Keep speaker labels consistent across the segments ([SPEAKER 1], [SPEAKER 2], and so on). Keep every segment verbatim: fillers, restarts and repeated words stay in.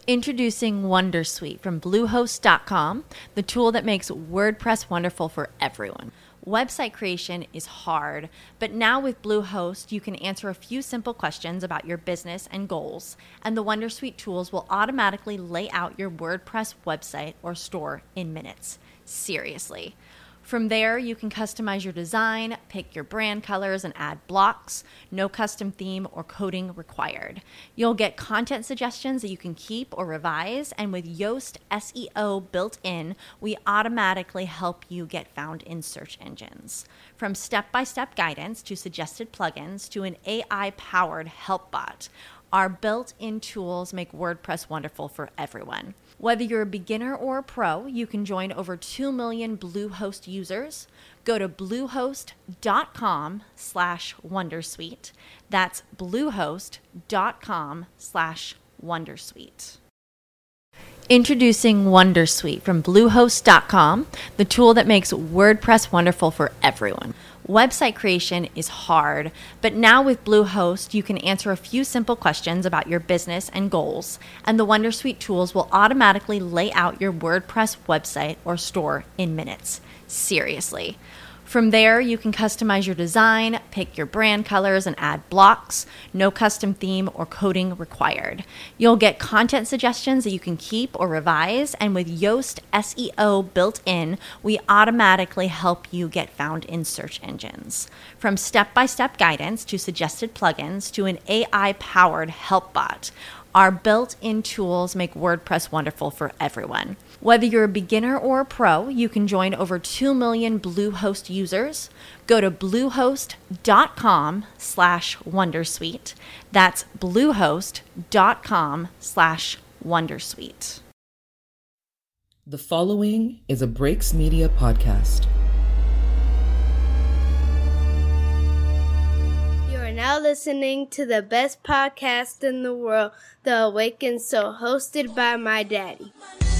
[SPEAKER 1] Introducing Wondersuite from Bluehost dot com, the tool that makes WordPress wonderful for everyone. Website creation is hard, but now with Bluehost, you can answer a few simple questions about your business and goals, and the Wondersuite tools will automatically lay out your WordPress website or store in minutes. Seriously. From there, you can customize your design, pick your brand colors, and add blocks. No custom theme or coding required. You'll get content suggestions that you can keep or revise, and with Yoast S E O built in, we automatically help you get found in search engines. From step-by-step guidance to suggested plugins to an A I-powered help bot, our built-in tools make WordPress wonderful for everyone. Whether you're a beginner or a pro, you can join over two million Bluehost users. Go to bluehost.com slash Wondersuite. That's bluehost.com slash Wondersuite. Introducing Wondersuite from Bluehost dot com, the tool that makes WordPress wonderful for everyone. Website creation is hard, but now with Bluehost, you can answer a few simple questions about your business and goals, and the Wondersuite tools will automatically lay out your WordPress website or store in minutes. Seriously. From there, you can customize your design, pick your brand colors, and add blocks. No custom theme or coding required. You'll get content suggestions that you can keep or revise, and with Yoast S E O built in, we automatically help you get found in search engines. From step-by-step guidance to suggested plugins to an A I-powered help bot, our built-in tools make WordPress wonderful for everyone. Whether you're a beginner or a pro, you can join over two million Bluehost users. Go to bluehost.com slash Wondersuite. That's bluehost.com slash Wondersuite.
[SPEAKER 2] The following is a Breaks Media podcast.
[SPEAKER 3] You are now listening to the best podcast in the world, The Awakened Soul, hosted by my daddy.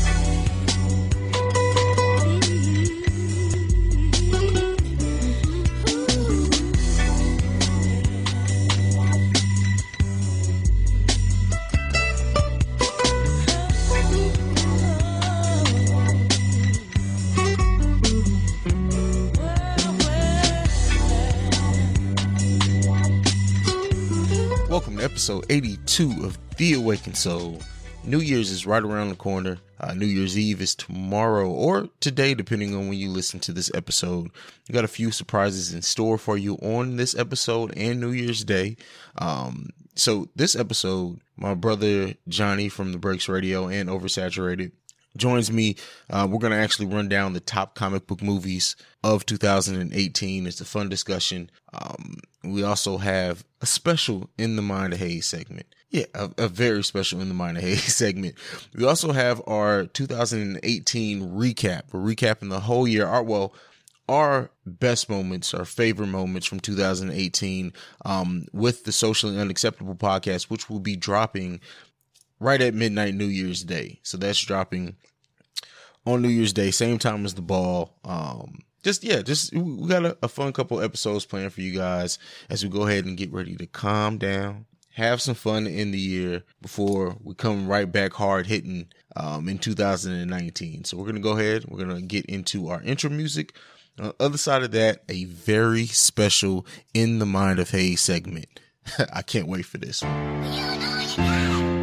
[SPEAKER 4] Welcome to episode eighty-two of The Awakened Soul. New Year's is right around the corner. Uh, New Year's Eve is tomorrow or today, depending on when you listen to this episode. We got a few surprises in store for you on this episode and New Year's Day. Um, so this episode, my brother Johnny from the Breaks Radio and Oversaturated joins me. Uh, we're going to actually run down the top comic book movies of two thousand eighteen. It's a fun discussion. Um, we also have a special In the Mind of Hayes segment. Yeah, a, a very special In the Mind of Hayes segment. We also have our two thousand eighteen recap. We're recapping the whole year. Our, well, our best moments, our favorite moments from two thousand eighteen um, with the Socially Unacceptable podcast, which will be dropping right at midnight New Year's Day. So that's dropping on New Year's Day, same time as the ball. Um, just, yeah, just, we got a, a fun couple episodes planned for you guys as we go ahead and get ready to calm down, have some fun in the year before we come right back hard hitting um, in two thousand nineteen. So we're going to go ahead. We're going to get into our intro music. On the other side of that, a very special In the Mind of Hayes segment. I can't wait for this one.
[SPEAKER 3] You know you got it.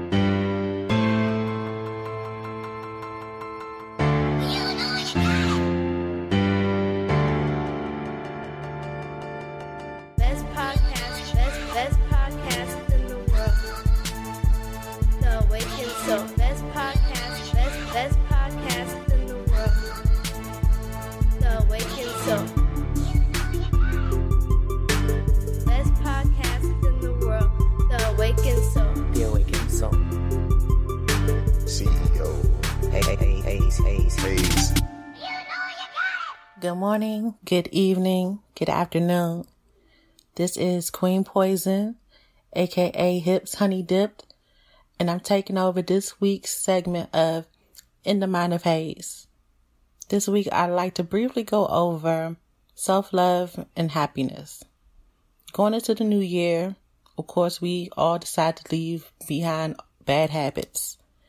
[SPEAKER 5] Good morning, good evening, good afternoon. This is Queen Poison, aka Hips Honey Dipped, and I'm taking over this week's segment of In the Mind of Hayes. This week I'd like to briefly go over self-love and happiness. Going into the new year, of course, we all decide to leave behind bad habits.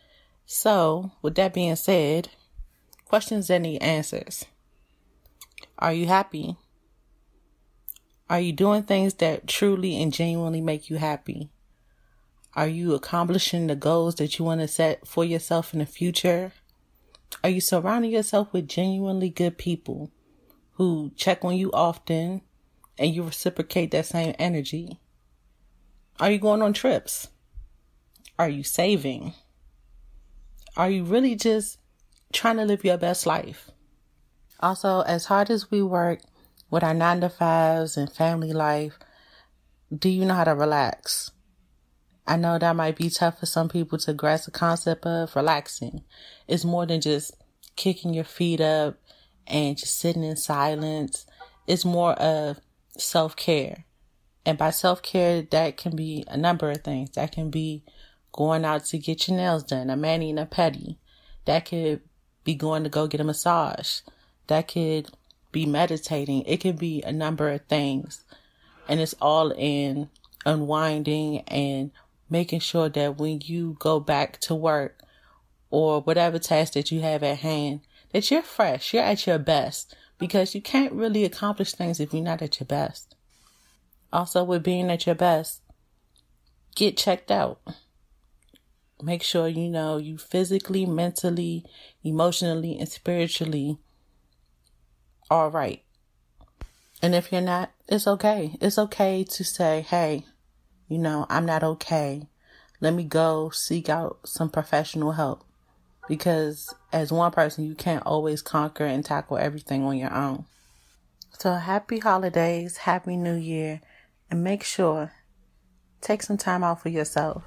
[SPEAKER 5] So, with that being said, questions that need answers. Are you happy? Are you doing things that truly and genuinely make you happy? Are you accomplishing the goals that you want to set for yourself in the future? Are you surrounding yourself with genuinely good people who check on you often and you reciprocate that same energy? Are you going on trips? Are you saving? Are you really just trying to live your best life? Also, as hard as we work with our nine to fives and family life, do you know how to relax? I know that might be tough for some people to grasp the concept of relaxing. It's more than just kicking your feet up and just sitting in silence. It's more of self-care. And by self-care, that can be a number of things. That can be going out to get your nails done, a mani and a pedi. That could be going to go get a massage. That could be meditating. It could be a number of things. And it's all in unwinding and making sure that when you go back to work or whatever task that you have at hand, that you're fresh, you're at your best, because you can't really accomplish things if you're not at your best. Also, with being at your best, get checked out. Make sure you know you physically, mentally, emotionally, and spiritually all right. And if you're not, it's okay. It's okay to say, hey, you know, I'm not okay. Let me go seek out some professional help. Because as one person, you can't always conquer and tackle everything on your own. So happy holidays, happy new year, and make sure, take some time out for yourself.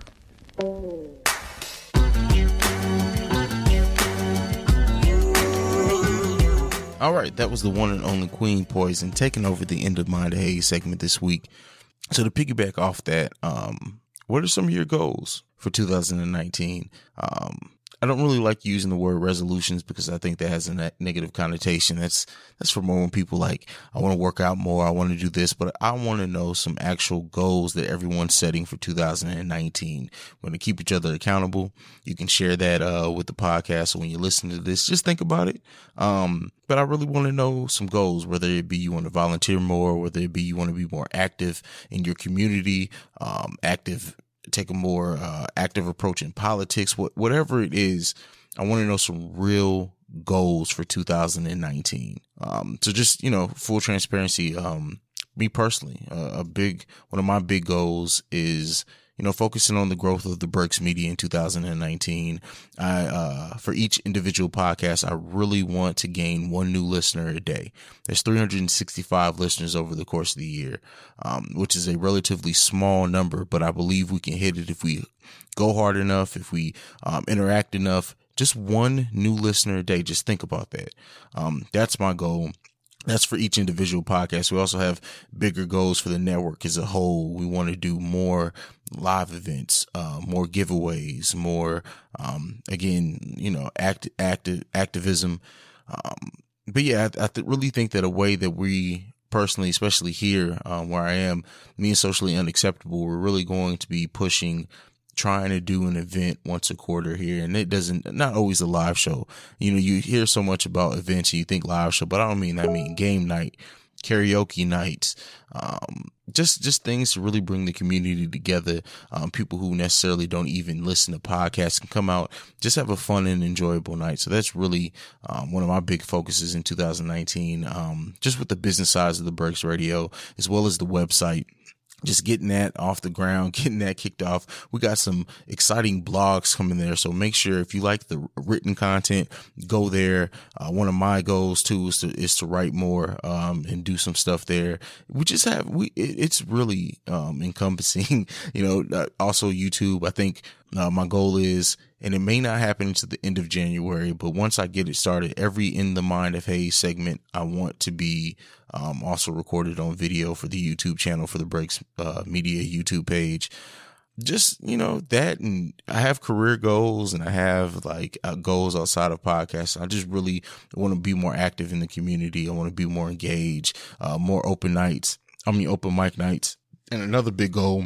[SPEAKER 4] All right, that was the one and only Queen Poison taking over the End of Mind Haze segment this week. So to piggyback off that, um, what are some of your goals for two thousand nineteen? Um, I don't really like using the word resolutions because I think that has a ne- negative connotation. That's that's for more when people like, I want to work out more, I want to do this, but I want to know some actual goals that everyone's setting for two thousand nineteen. We're going to keep each other accountable. You can share that uh, with the podcast. So when you listen to this, just think about it. Um, but I really want to know some goals, whether it be you want to volunteer more, whether it be you want to be more active in your community, um, active take a more uh, active approach in politics, what, whatever it is. I want to know some real goals for two thousand nineteen. Um, so just, you know, full transparency. Um, me personally, uh, a big, one of my big goals is, you know, focusing on the growth of the Breaks Media in two thousand nineteen. I, uh, for each individual podcast, I really want to gain one new listener a day. There's three hundred sixty-five listeners over the course of the year, um, which is a relatively small number, but I believe we can hit it if we go hard enough, if we, um, interact enough. Just one new listener a day. Just think about that. Um, that's my goal. That's for each individual podcast. We also have bigger goals for the network as a whole. We want to do more live events, uh, more giveaways, more, um, again, you know, act, active, activism. Um, but yeah, I, I th- really think that a way that we personally, especially here, um, where I am, me and Socially Unacceptable, we're really going to be pushing trying to do an event once a quarter here. And it doesn't, not always a live show. You know, you hear so much about events and you think live show, but I don't mean that. I mean game night, karaoke nights, um, just, just things to really bring the community together. Um, people who necessarily don't even listen to podcasts can come out, just have a fun and enjoyable night. So that's really, um, one of my big focuses in two thousand nineteen, um, just with the business sides of the Breaks Radio, as well as the website. Just getting that off the ground, getting that kicked off. We got some exciting blogs coming there. So make sure if you like the written content, go there. Uh, one of my goals too is to, is to write more, um, and do some stuff there. We just have, we, it, it's really, um, encompassing, you know, uh, also YouTube. I think, uh, my goal is, and it may not happen until the end of January, but once I get it started, every In the Mind of Haze segment, I want to be, um, also recorded on video for the YouTube channel, for the Breaks, uh, Media YouTube page. Just, you know, that, and I have career goals and I have like uh, goals outside of podcasts. I just really want to be more active in the community. I want to be more engaged, uh, more open nights. I mean, open mic nights. And another big goal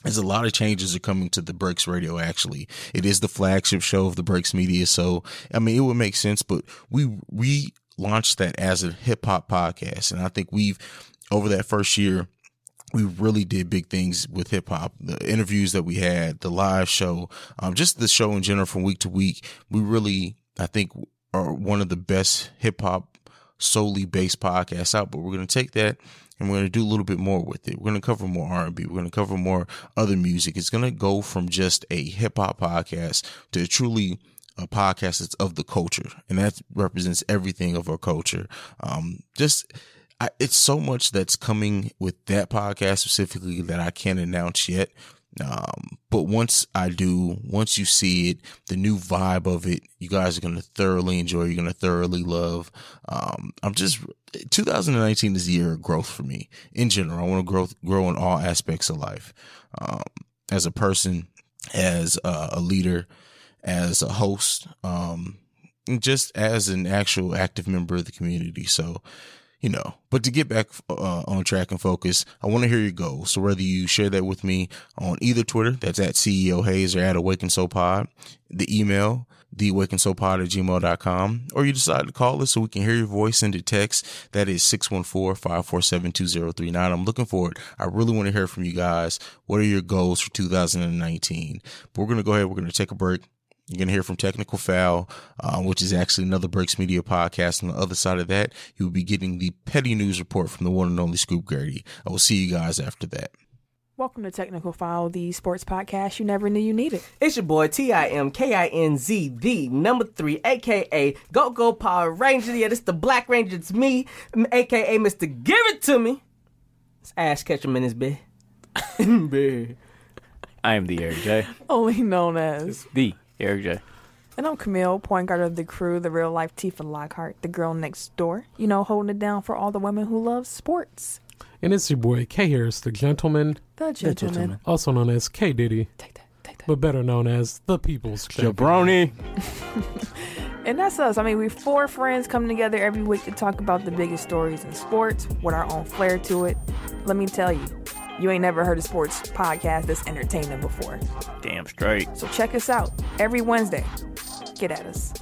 [SPEAKER 4] There's a lot of changes are coming to the Breaks Radio. Actually, it is the flagship show of the Breaks Media. So, I mean, it would make sense, but we relaunched that as a hip hop podcast. And I think we've, over that first year, we really did big things with hip hop. The interviews that we had, the live show, um, just the show in general from week to week. We really, I think, are one of the best hip hop solely based podcasts out, but we're going to take that and we're going to do a little bit more with it. We're going to cover more R and B. We're going to cover more other music. It's going to go from just a hip hop podcast to truly a podcast that's of the culture. And that represents everything of our culture. Um, just, I, it's so much that's coming with that podcast specifically that I can't announce yet. Um, but once I do, once you see it, the new vibe of it, you guys are going to thoroughly enjoy. You're going to thoroughly love. Um, I'm just, two thousand nineteen is the year of growth for me in general. I want to grow, grow in all aspects of life. Um, as a person, as a, a leader, as a host, um, and just as an actual active member of the community. So, you know, but to get back uh, on track and focus, I want to hear your goals. So whether you share that with me on either Twitter, that's at C E O Hayes, or at Awaken Soul Pod, the email, the awaken soul pod at gmail dot com, or you decide to call us so we can hear your voice, send a text. That is six one four, five four seven, two zero three nine. I'm looking forward. I really want to hear from you guys. What are your goals for two thousand nineteen? But we're going to go ahead. We're going to take a break. You're going to hear from Technical Foul, uh, which is actually another Breaks Media podcast. On the other side of that, you'll be getting the petty news report from the one and only Scoop Grady. I will see you guys after that.
[SPEAKER 6] Welcome to Technical Foul, the sports podcast you never knew you needed.
[SPEAKER 7] It's your boy T I M K I N Z, the number three, a k a. Go Go Power Ranger. Yeah, this the Black Ranger. It's me, a k a. Mister Give It To Me. It's Ash Ketchum in his bed. bed.
[SPEAKER 8] I am the Eric J.
[SPEAKER 6] Only known as
[SPEAKER 8] The Eric J.
[SPEAKER 6] And I'm Camille, point guard of the crew, the real life Tifa Lockhart, the girl next door. You know, holding it down for all the women who love sports.
[SPEAKER 9] And it's your boy K Harris, the gentleman.
[SPEAKER 6] The gentleman. The gentleman.
[SPEAKER 9] Also known as K Diddy.
[SPEAKER 6] Take that, take that.
[SPEAKER 9] But better known as the People's
[SPEAKER 8] Jabroni.
[SPEAKER 6] And that's us. I mean, we're four friends coming together every week to talk about the biggest stories in sports with our own flair to it. Let me tell you, you ain't never heard a sports podcast that's entertaining before.
[SPEAKER 8] Damn straight.
[SPEAKER 6] So check us out every Wednesday. Get at us.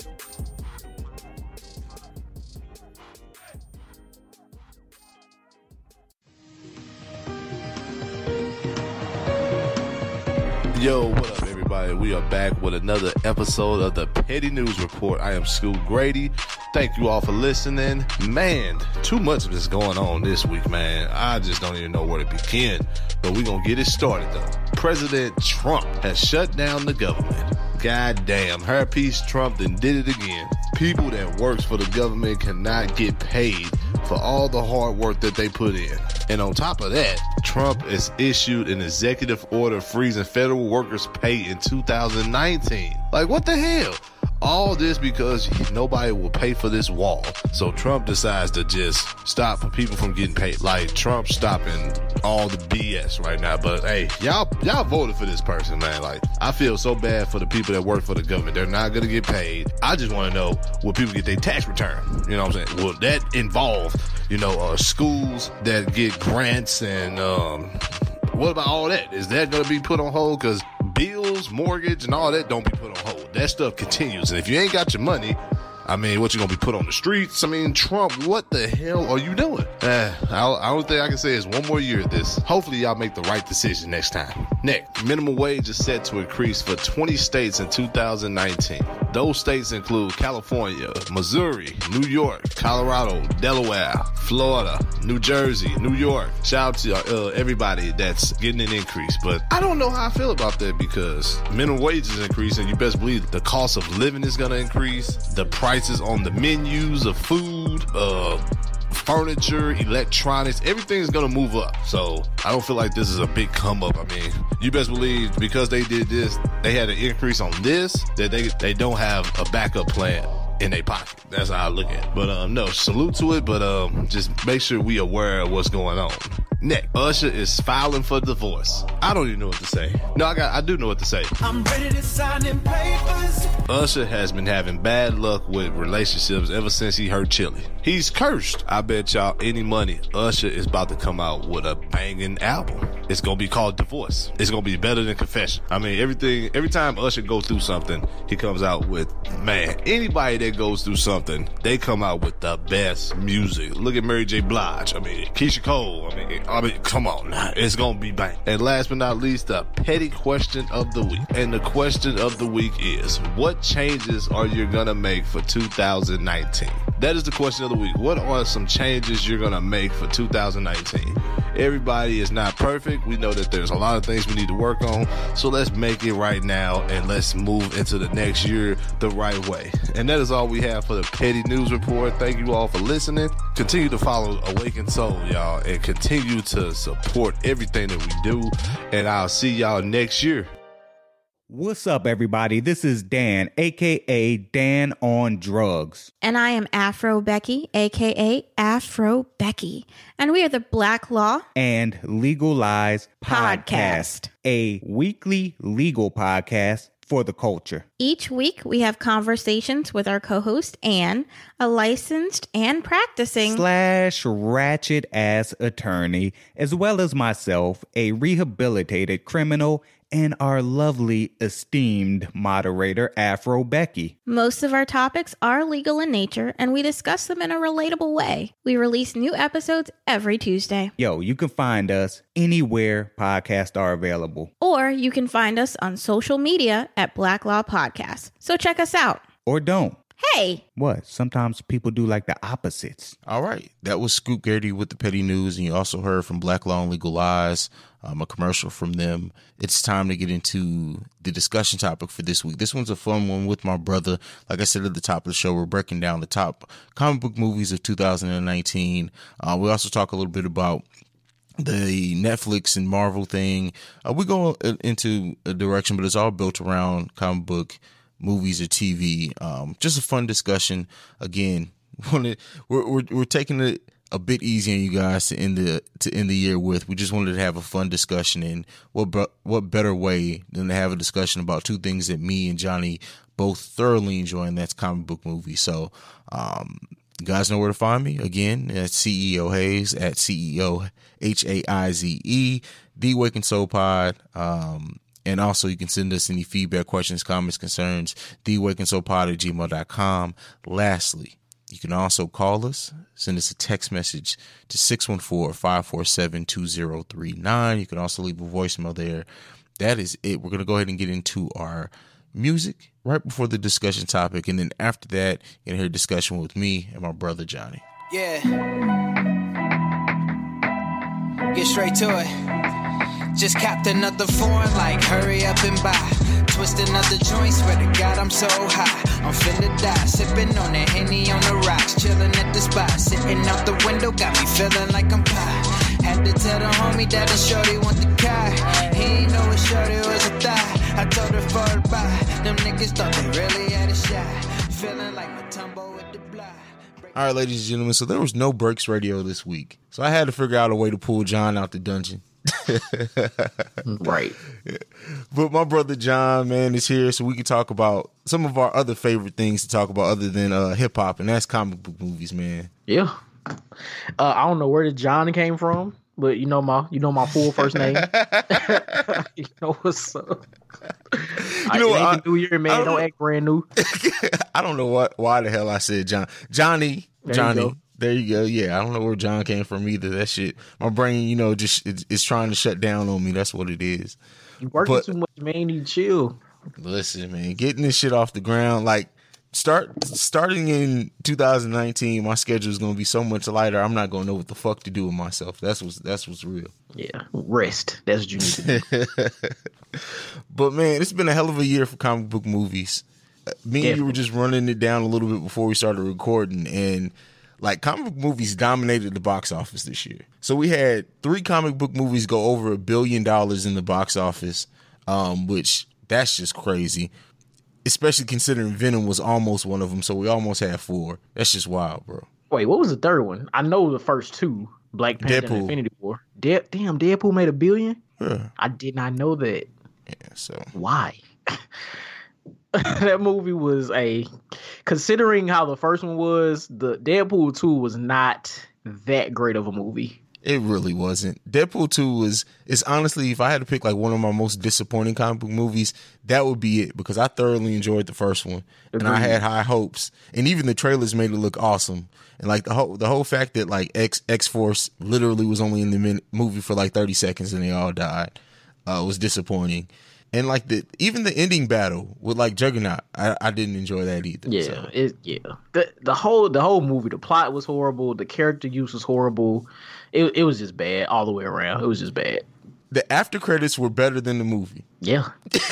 [SPEAKER 10] Yo, what up, everybody? We are back with another episode of the Petty News Report. I am Scoop Grady. Thank you all for listening. Man, too much of this going on this week, man. I just don't even know where to begin. But we're going to get it started, though. President Trump has shut down the government. Goddamn, her piece Trump then did it again. People that works for the government cannot get paid for all the hard work that they put in. And on top of that, Trump has issued an executive order freezing federal workers' pay in two thousand nineteen. Like, what the hell? All this because nobody will pay for this wall. So Trump decides to just stop people from getting paid. Like, Trump stopping all the B S right now. But hey, y'all y'all voted for this person, man. Like, I feel so bad for the people that work for the government. They're not going to get paid. I just want to know, will people get their tax return? You know what I'm saying? Will that involve, you know, uh, schools that get grants and, um, what about all that? Is that going to be put on hold? Because bills, mortgage, and all that don't be put on hold. That stuff continues. And if you ain't got your money, I mean, what, you going to be put on the streets? I mean, Trump, what the hell are you doing? Uh, I only thing I can say is one more year of this. Hopefully y'all make the right decision next time. Next, minimum wage is set to increase for twenty states in two thousand nineteen. Those states include California, Missouri, New York, Colorado, Delaware, Florida, New Jersey, New York. Shout out to uh, everybody that's getting an increase. But I don't know how I feel about that, because minimum wage is increasing. You best believe the cost of living is going to increase. The prices on the menus of food, uh, furniture, electronics, everything's gonna move up. So I don't feel like this is a big come up. I mean, you best believe because they did this, they had an increase on this, that they they don't have a backup plan in their pocket. That's how I look at it. But um, no, salute to it, but um, just make sure we aware of what's going on. Next, Usher is filing for divorce. I don't even know what to say. No, I got, I do know what to say. I'm ready to sign in papers. Usher has been having bad luck with relationships ever since he heard Chili. He's cursed. I bet y'all any money Usher is about to come out with a banging album. it's gonna be called divorce. It's gonna be better than confession. I mean, everything, every time Usher go through something, he comes out with, man, anybody that goes through something, they come out with the best music. Look at Mary J. Blige. I mean, Keisha Cole. I mean, I mean, come on now. It's gonna be bang. And last but not least, the petty question of the week. And the question of the week is, what changes are you gonna make for two thousand nineteen? That is the question of the week. What are some changes you're gonna make for two thousand nineteen? Everybody is not perfect. We know that there's a lot of things we need to work on. So let's make it right now and let's move into the next year the right way. And that is all we have for the Petty News Report. Thank you all for listening. Continue to follow Awakened Soul, y'all, and continue to support everything that we do. And I'll see y'all next year.
[SPEAKER 11] What's up, everybody? This is Dan, aka Dan on Drugs.
[SPEAKER 12] And I am Afro Becky, aka Afro Becky. And we are the Black Law
[SPEAKER 11] and Legal Lies Podcast, podcast, a weekly legal podcast for the culture.
[SPEAKER 12] Each week, we have conversations with our co-host, Anne, a licensed and practicing
[SPEAKER 11] slash ratchet ass attorney, as well as myself, a rehabilitated criminal, and our lovely, esteemed moderator, Afro Becky.
[SPEAKER 12] Most of our topics are legal in nature, and we discuss them in a relatable way. We release new episodes every Tuesday.
[SPEAKER 11] Yo, you can find us anywhere podcasts are available.
[SPEAKER 12] Or you can find us on social media at Black Law Podcast. So check us out.
[SPEAKER 11] Or don't.
[SPEAKER 12] Hey!
[SPEAKER 11] What? Sometimes people do like the opposites.
[SPEAKER 4] All right. That was Scoop Garrity with the Petty News. And you also heard from Black Law and Legal Lies, um, a commercial from them. It's time to get into the discussion topic for this week. This one's a fun one with my brother. Like I said at the top of the show, we're breaking down the top comic book movies of two thousand nineteen. Uh, we also talk a little bit about the Netflix and Marvel thing. Uh, we go into a direction, but it's all built around comic book movies or T V. Um, just a fun discussion. Again, we're, we're we're taking it a bit easy on you guys to end the to end the year with. We just wanted to have a fun discussion, and what what better way than to have a discussion about two things that me and Johnny both thoroughly enjoy, and that's comic book movies. So, um, you guys know where to find me. Again, at C E O Hayes, at C E O H A I Z E, The Awakened Soul Pod. Um, And also, you can send us any feedback, questions, comments, concerns, the awakened soul pod at gmail dot com. Lastly, you can also call us, send us a text message to six one four, five four seven, two zero three nine. You can also leave a voicemail there. That is it. We're going to go ahead and get into our music right before the discussion topic. And then after that, you're going to hear a discussion with me and my brother, Johnny.
[SPEAKER 13] Yeah. Get straight to it. Just capped another foreign, like hurry up and buy. Twist another joint, swear to God I'm so high. I'm finna die, sipping on that Henny on the rocks. Chilling at the spot, sitting out the window, got me feeling like I'm pie. Had to tell the homie that the shorty want the car. He ain't know what shorty was a thigh. I told her for a buy. Them niggas thought they really had a shot. Feeling like Matumbo with the block.
[SPEAKER 4] All right, ladies and gentlemen, so there was no Breaks Radio this week. So I had to figure out a way to pull John out the dungeon.
[SPEAKER 14] Right.
[SPEAKER 4] Yeah. But my brother John, man, is here so we can talk about some of our other favorite things to talk about other than uh, hip hop, and that's comic book movies, man.
[SPEAKER 14] Yeah. Uh, I don't know where the John came from, but you know my you know my full first name. You know what's up.
[SPEAKER 4] You know,
[SPEAKER 14] I,
[SPEAKER 4] I,
[SPEAKER 14] ain't the new year, man. Don't, don't act brand new.
[SPEAKER 4] I don't know what why the hell I said John. Johnny.
[SPEAKER 14] There
[SPEAKER 4] Johnny. There you go. Yeah, I don't know where John came from either. That shit, my brain, you know, just is, is trying to shut down on me. That's what it is.
[SPEAKER 14] You working but, too much, man. You chill.
[SPEAKER 4] Listen, man, getting this shit off the ground, like start starting in two thousand nineteen. My schedule is gonna be so much lighter. I'm not gonna know what the fuck to do with myself. That's what's that's what's real.
[SPEAKER 14] Yeah, rest. That's what you need to do.
[SPEAKER 4] But man, it's been a hell of a year for comic book movies. Me Definitely. and you were just running it down a little bit before we started recording, and like comic book movies dominated the box office this year. So we had three comic book movies go over a billion dollars in the box office, um, which that's just crazy, especially considering Venom was almost one of them. So we almost had four. That's just wild, bro.
[SPEAKER 14] Wait, what was the third one? I know the first two, Black Panther
[SPEAKER 4] Deadpool.
[SPEAKER 14] and Infinity War. De- damn, Deadpool made a billion?
[SPEAKER 4] Yeah.
[SPEAKER 14] I did not know that.
[SPEAKER 4] Yeah, so.
[SPEAKER 14] Why? That movie was a, considering how the first one was, the Deadpool two was not that great of a movie.
[SPEAKER 4] It really wasn't. Deadpool two was, is honestly, if I had to pick like one of my most disappointing comic book movies, that would be it, because I thoroughly enjoyed the first one.
[SPEAKER 14] Agreed.
[SPEAKER 4] And I had high hopes. And even the trailers made it look awesome. And like the whole the whole fact that like X X Force literally was only in the min- movie for like thirty seconds and they all died uh, was disappointing. And like the even the ending battle with like Juggernaut, I, I didn't enjoy that either.
[SPEAKER 14] Yeah,
[SPEAKER 4] so.
[SPEAKER 14] it yeah. The the whole the whole movie, the plot was horrible. The character use was horrible. It it was just bad all the way around. It was just bad.
[SPEAKER 4] The after credits were better than the movie.
[SPEAKER 14] Yeah.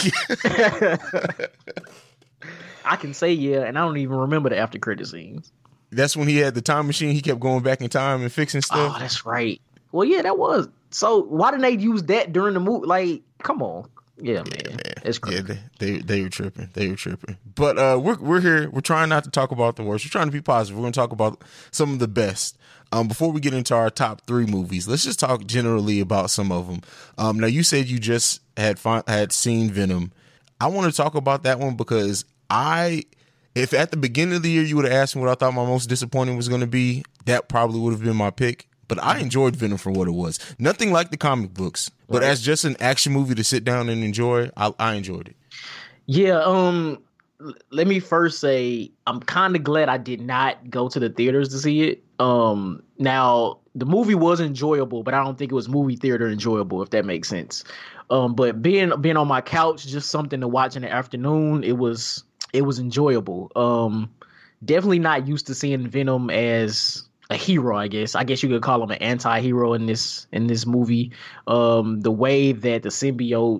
[SPEAKER 14] I can say yeah, and I don't even remember the after credit scenes.
[SPEAKER 4] That's when he had the time machine. He kept going back in time and fixing stuff.
[SPEAKER 14] Oh, that's right. Well, yeah, that was. So why didn't they use that during the movie? Like, come on. Yeah, man.
[SPEAKER 4] Yeah, man.
[SPEAKER 14] It's crazy.
[SPEAKER 4] Yeah, they, they they were tripping. They were tripping. But uh, we're we're here. We're trying not to talk about the worst. We're trying to be positive. We're going to talk about some of the best. Um, before we get into our top three movies, let's just talk generally about some of them. Um, now you said you just had fi- had seen Venom. I want to talk about that one because I, if at the beginning of the year you would have asked me what I thought my most disappointing was going to be, that probably would have been my pick. But I enjoyed Venom for what it was. Nothing like the comic books, but
[SPEAKER 14] Right.
[SPEAKER 4] as just an action movie to sit down and enjoy, I, I enjoyed it.
[SPEAKER 14] Yeah, um, l- let me first say I'm kind of glad I did not go to the theaters to see it. Um, now the movie was enjoyable, but I don't think it was movie theater enjoyable, if that makes sense. Um, but being being on my couch, just something to watch in the afternoon, it was it was enjoyable. Um, definitely not used to seeing Venom as a hero, I guess. I guess you could call him an anti-hero in this in this movie. Um, the way that the symbiote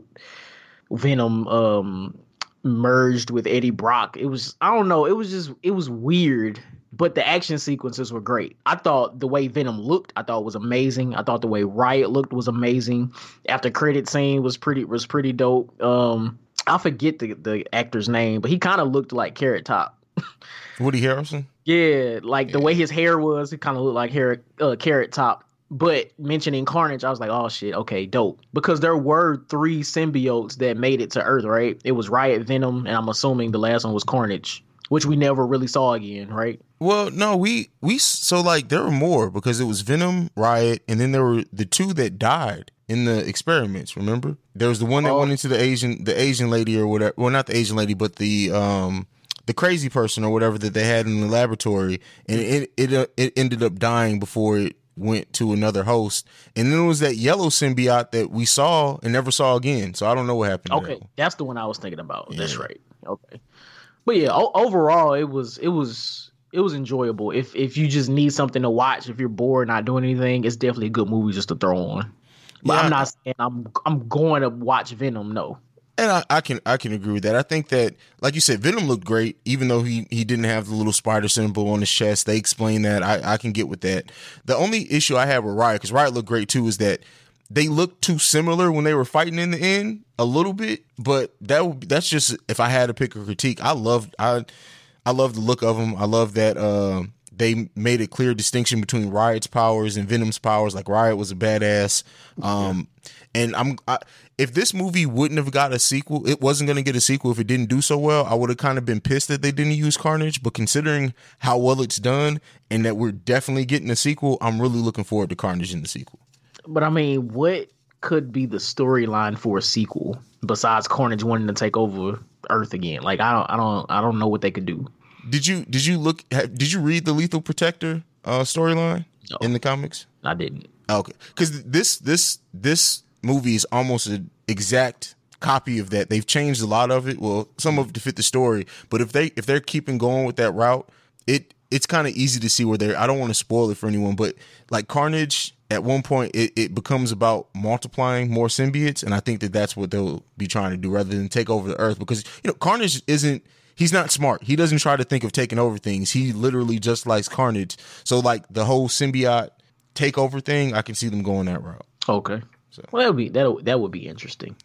[SPEAKER 14] Venom um merged with Eddie Brock, it was I don't know, it was just it was weird, but the action sequences were great. I thought the way Venom looked, I thought was amazing. I thought the way Riot looked was amazing. After credit scene was pretty was pretty dope. Um, I forget the the actor's name, but he kind of looked like Carrot Top.
[SPEAKER 4] Woody Harrelson?
[SPEAKER 14] Yeah, like the way his hair was, it kind of looked like hair, uh, Carrot Top. But mentioning Carnage, I was like, oh shit, okay, dope. Because there were three symbiotes that made it to Earth, right? It was Riot, Venom, and I'm assuming the last one was Carnage, which we never really saw again, right?
[SPEAKER 4] Well, no, we we so like there were more because it was Venom, Riot, and then there were the two that died in the experiments. Remember, there was the one that
[SPEAKER 14] Oh.
[SPEAKER 4] went into the Asian the Asian lady or whatever. Well, not the Asian lady, but the um the crazy person or whatever that they had in the laboratory, and it it uh, it ended up dying before it went to another host. And then it was that yellow symbiote that we saw and never saw again. So I don't know what happened to
[SPEAKER 14] Okay,
[SPEAKER 4] that one.
[SPEAKER 14] that's the one I was thinking about. That's
[SPEAKER 4] Yeah.
[SPEAKER 14] right. Okay, but yeah, o- overall, it was it was it was enjoyable. If if you just need something to watch, if you're bored, not doing anything, it's definitely a good movie just to throw on. But
[SPEAKER 4] Yeah.
[SPEAKER 14] I'm not saying I'm I'm going to watch Venom. No.
[SPEAKER 4] And I, I can I can agree with that. I think that, like you said, Venom looked great, even though he, he didn't have the little spider symbol on his chest. They explained that. I, I can get with that. The only issue I had with Riot, because Riot looked great too, is that they looked too similar when they were fighting in the end a little bit. But that would be, that's just if I had to pick a critique. I loved I I love the look of them. I love that uh, they made a clear distinction between Riot's powers and Venom's powers. Like Riot was a badass. Um, and I'm I, if this movie wouldn't have got a sequel, it wasn't going to get a sequel if it didn't do so well. I would have kind of been pissed that they didn't use Carnage. But considering how well it's done and that we're definitely getting a sequel, I'm really looking forward to Carnage in the sequel.
[SPEAKER 14] But I mean, what could be the storyline for a sequel besides Carnage wanting to take over Earth again? Like I don't I don't I don't know what they could do.
[SPEAKER 4] Did you did you look? Did you read the Lethal Protector uh, storyline
[SPEAKER 14] No.
[SPEAKER 4] in the comics?
[SPEAKER 14] I didn't.
[SPEAKER 4] Okay, because this this this movie is almost an exact copy of that. They've changed a lot of it. Well, some of it to fit the story, but if they if they're keeping going with that route, it it's kind of easy to see where they're. I don't want to spoil it for anyone, but like Carnage, at one point it, it becomes about multiplying more symbiotes, and I think that that's what they'll be trying to do rather than take over the Earth, because you know Carnage isn't. He's not smart. He doesn't try to think of taking over things. He literally just likes Carnage. So like the whole symbiote takeover thing, I can see them going that route.
[SPEAKER 14] Okay.
[SPEAKER 4] So.
[SPEAKER 14] Well, that would be that that would be interesting.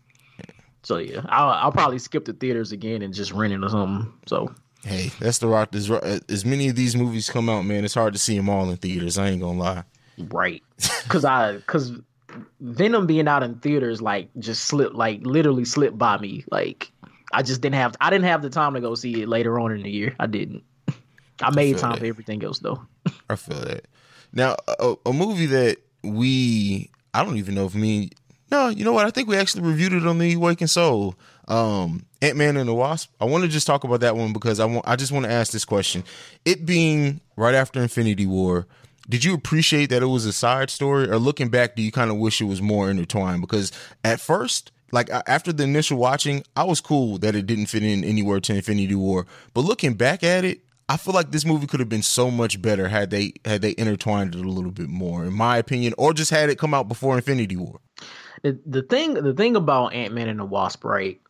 [SPEAKER 14] So yeah, I'll I'll probably skip the theaters again and just rent it or something. So
[SPEAKER 4] Hey, that's the route. As, as many of these movies come out, man, it's hard to see them all in theaters. I ain't gonna lie.
[SPEAKER 14] right, because I because Venom being out in theaters like just slipped like literally slipped by me. Like I just didn't have I didn't have the time to go see it later on in the year. I didn't. I made
[SPEAKER 4] feel
[SPEAKER 14] time
[SPEAKER 4] that.
[SPEAKER 14] for everything else though.
[SPEAKER 4] I feel that. Now, a, a movie that we, I don't even know if me, no, you know what? I think we actually reviewed it on the Awakened Soul. Um, Ant-Man and the Wasp. I want to just talk about that one because I want, I just want to ask this question. It being right after Infinity War, did you appreciate that it was a side story, or looking back, do you kind of wish it was more intertwined? Because at first, like after the initial watching, I was cool that it didn't fit in anywhere to Infinity War. But looking back at it, I feel like this movie could have been so much better had they had they intertwined it a little bit more, in my opinion, or just had it come out before Infinity War.
[SPEAKER 14] The, the thing the thing about Ant-Man and the Wasp, right?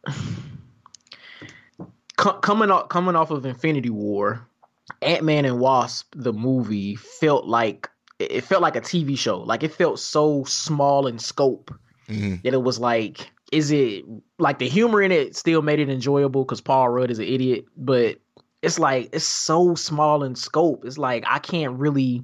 [SPEAKER 14] C- coming off coming off of Infinity War, Ant-Man and Wasp, the movie, felt like it felt like a T V show. Like it felt so small in scope mm-hmm. that it was like, is it like the humor in it still made it enjoyable because Paul Rudd is an idiot, but it's like it's so small in scope. It's like I can't really.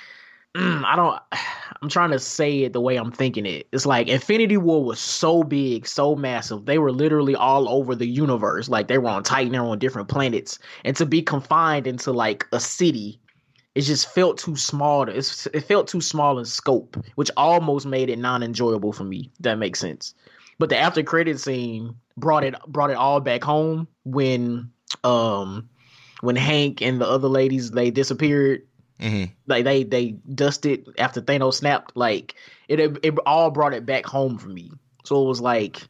[SPEAKER 14] Mm, I don't. I'm trying to say it the way I'm thinking it. It's like Infinity War was so big, so massive. They were literally all over the universe. Like they were on Titan, they were on different planets, and to be confined into like a city, it just felt too small. To, it's, it felt too small in scope, which almost made it non-enjoyable for me. If that makes sense. But the after credit scene brought it brought it all back home when um when Hank and the other ladies they disappeared. Mm-hmm. Like they they dusted after Thanos snapped. Like it, it all brought it back home for me. So it was like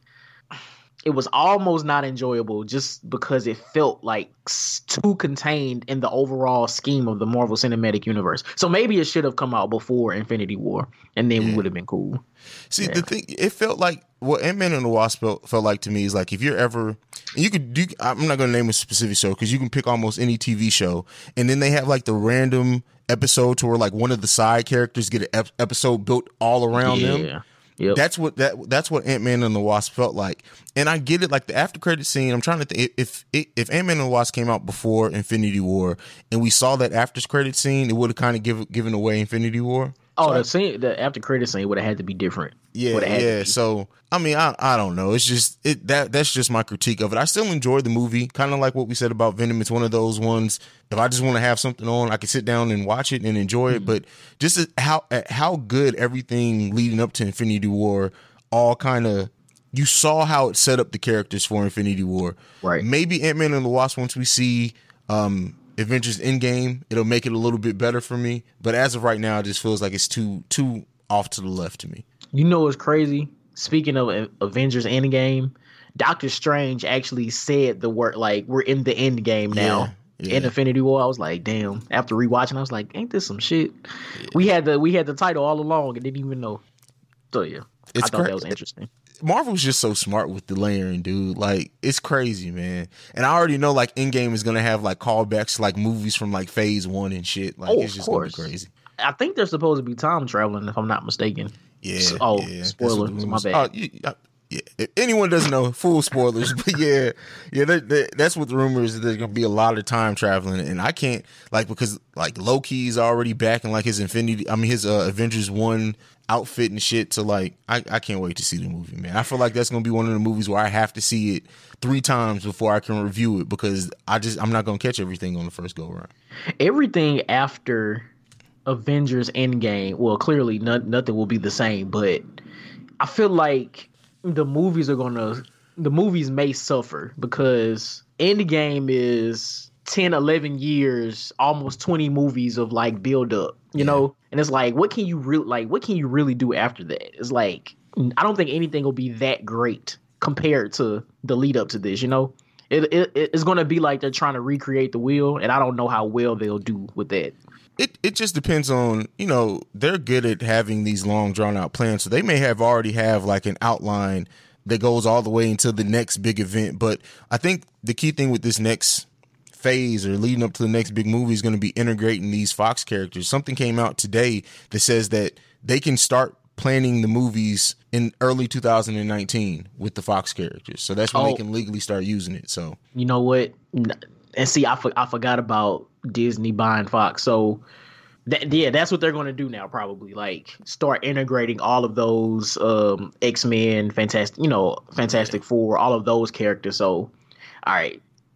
[SPEAKER 14] it was almost not enjoyable just because it felt like too contained in the overall scheme of the Marvel Cinematic Universe. So maybe it should have come out before Infinity War, and then yeah. we would have been cool.
[SPEAKER 4] See,
[SPEAKER 14] yeah.
[SPEAKER 4] the thing, it felt like what Ant-Man and the Wasp felt, felt like to me is like if you're ever, and you could do, I'm not going to name a specific show because you can pick almost any T V show, and then they have like the random episode to where like one of the side characters get an ep- episode built all around
[SPEAKER 14] yeah.
[SPEAKER 4] them.
[SPEAKER 14] Yep.
[SPEAKER 4] That's what that that's what Ant-Man and the Wasp felt like, and I get it. Like the after credit scene, I'm trying to think if if, if Ant-Man and the Wasp came out before Infinity War, and we saw that after credit scene, it would have kind of give, given away Infinity War.
[SPEAKER 14] Oh,
[SPEAKER 4] so
[SPEAKER 14] the scene, the after credit scene would have had to be different.
[SPEAKER 4] Yeah, yeah. So I mean, I I don't know. It's just it that that's just my critique of it. I still enjoy the movie, kind of like what we said about Venom. It's one of those ones. If I just want to have something on, I can sit down and watch it and enjoy it. Mm-hmm. But just how how good everything leading up to Infinity War all kind of. You saw how it set up the characters for Infinity War.
[SPEAKER 14] Right.
[SPEAKER 4] Maybe Ant-Man and the Wasp, once we see um, Avengers Endgame, it'll make it a little bit better for me. But as of right now, it just feels like it's too too off to the left to me.
[SPEAKER 14] You know what's crazy? Speaking of Avengers Endgame, Doctor Strange actually said the word, like, we're in the end game now. Yeah, yeah. In Infinity War, I was like, damn. After rewatching, I was like, ain't this some shit? Yeah. We had the we had the title all along and didn't even know. So yeah, it's I thought cra- that was interesting.
[SPEAKER 4] Marvel's just so smart with the layering, dude. Like, it's crazy, man. And I already know, like, Endgame is gonna have like callbacks to like movies from like Phase One and shit. Like,
[SPEAKER 14] oh,
[SPEAKER 4] it's just
[SPEAKER 14] course.
[SPEAKER 4] gonna be crazy.
[SPEAKER 14] I think they're supposed to be time traveling, if I'm not mistaken.
[SPEAKER 4] Yeah.
[SPEAKER 14] So, oh,
[SPEAKER 4] yeah,
[SPEAKER 14] spoiler. My bad.
[SPEAKER 4] Oh, you, uh, yeah. If anyone doesn't know, full spoilers. But yeah, yeah, they're, they're, that's what the rumor is. That there's gonna be a lot of time traveling, and I can't like because like Loki's already back in like his Infinity. I mean his uh, Avengers One outfit and shit. To like, I, I can't wait to see the movie, man. I feel like that's gonna be one of the movies where I have to see it three times before I can review it because I just I'm not gonna catch everything on the first go around.
[SPEAKER 14] Everything after Avengers Endgame, well, clearly not, nothing will be the same, but I feel like the movies are gonna the movies may suffer because Endgame is ten, eleven years, almost twenty movies of like build up, you yeah. know? And it's like, what can you really like what can you really do after that? It's like I don't think anything will be that great compared to the lead up to this, you know? It, it it's gonna be like they're trying to recreate the wheel, and I don't know how well they'll do with that.
[SPEAKER 4] It it just depends on, you know, they're good at having these long drawn out plans. So they may have already have like an outline that goes all the way into the next big event. But I think the key thing with this next phase or leading up to the next big movie is going to be integrating these Fox characters. Something came out today that says that they can start planning the movies in early two thousand nineteen with the Fox characters. So that's when oh. they can legally start using it. So,
[SPEAKER 14] you know what? And see, I, for, I forgot about Disney buying Fox. So, that, yeah, that's what they're going to do now, probably. Like, start integrating all of those um, X-Men, Fantastic, you know, Fantastic Four, all of those characters. So, all right.